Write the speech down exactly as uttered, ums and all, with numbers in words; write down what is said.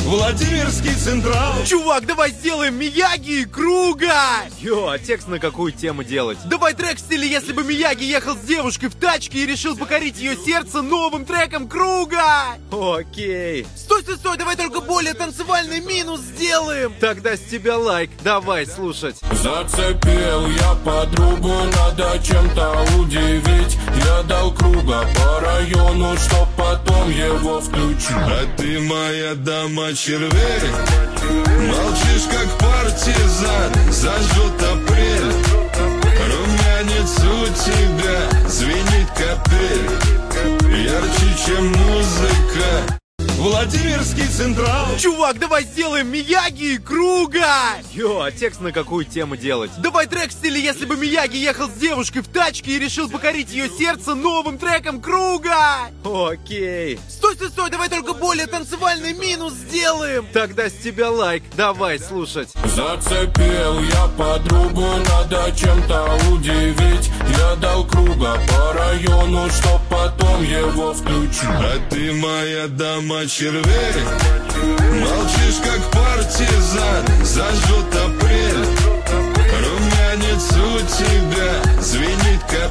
Владимирский Централ. Чувак, давай сделаем Мияги и Круга! Йо, а текст на какую тему делать? Давай трек в стиле «Если бы Мияги ехал с девушкой в тачке и решил покорить ее сердце новым треком Круга». Окей. Стой, стой, стой, давай только более танцевальный минус сделаем. Тогда с тебя лайк. Давай слушать. Зацепил я подругу, надо чем-то удивить. Я дал Круга по району, чтоб потом его включить. А ты моя дама червей, молчишь как партизан, зажжет апрель. Румянец у тебя звенит капель, ярче, чем музыка. Владимирский Централ. Чувак, давай сделаем Мияги и Круга! Йо, а текст на какую тему делать? Давай трек в стиле «Если бы Мияги ехал с девушкой в тачке и решил покорить ее сердце новым треком Круга». Окей. Стой, стой, стой, давай только более танцевальный минус сделаем. Тогда с тебя лайк. Давай слушать. Зацепил я подругу, надо чем-то удивить. Я дал Круга по району, чтоб потом его включить. А ты моя дама червей, молчишь как партизан.